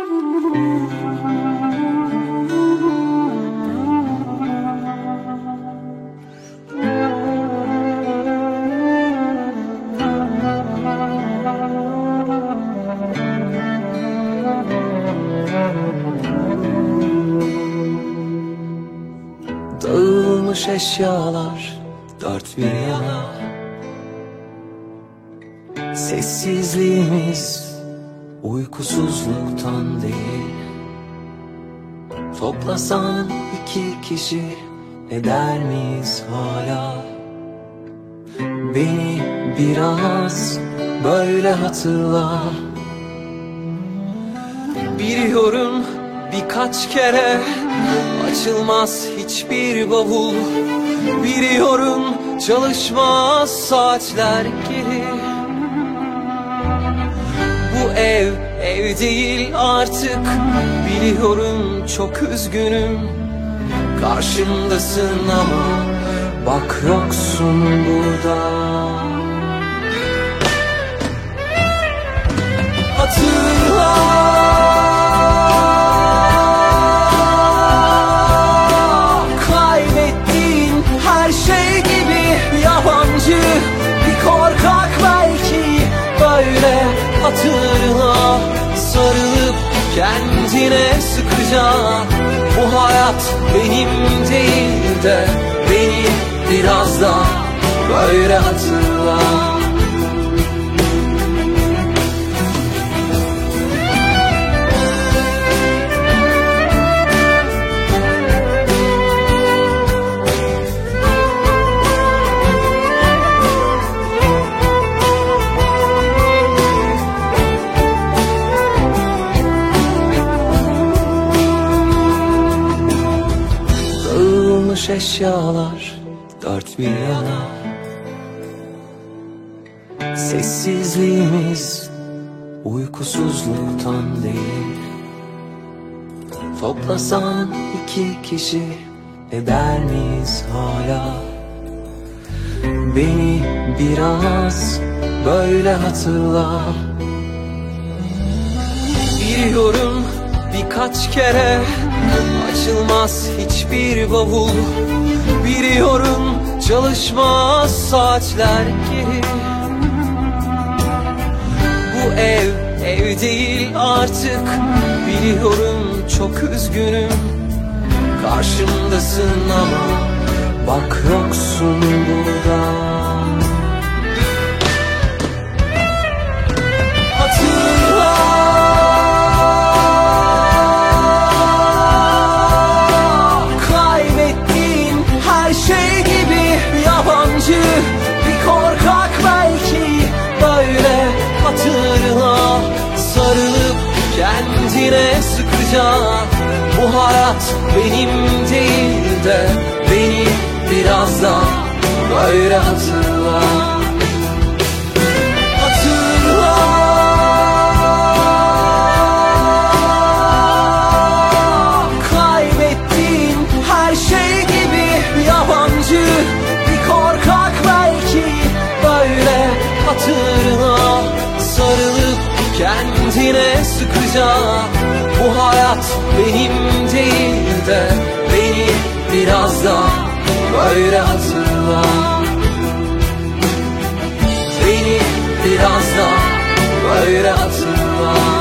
Dağılmış eşyalar dört bir yana, sessizliğimiz uykusuzluktan değil. Toplasan iki kişi eder miyiz hala? Beni biraz böyle hatırla. Biliyorum birkaç kere açılmaz hiçbir bavul. Biliyorum çalışmaz saatler geri. Bu ev değil artık. Biliyorum çok üzgünüm. Karşımdasın ama bak yoksun burada. Hatırla, kaybettiğin her şey gibi yabancı bir korkak belki. Böyle hatırla, sarılıp kendine sıkıca. Bu hayat benim değil de beni biraz da böyle hatırla. Dağılmış eşyalar dört bir yana, sessizliğimiz uykusuzluktan değil. Toplasan iki kişi eder miyiz hala? Beni biraz böyle hatırla. Biliyorum birkaç kere açılmaz hiçbir bavul. Biliyorum çalışmaz saatler geri. Bu ev değil artık. Biliyorum çok üzgünüm. Karşımdasın ama bak yoksun burada. Hatırla, kaybettiğin her şey gibi yabancı bir korkak belki. Böyle hatırla, sarılıp kendine sıkıca. Bu hayat benim değil de beni biraz da böyle hatırla. Hatırla, kaybettiğin her şey gibi yabancı bir korkak belki. Böyle hatırla, sarılıp kendine sıkıca. Bu hayat benim değil de beni biraz da böyle hatırla. Beni biraz da böyle hatırla.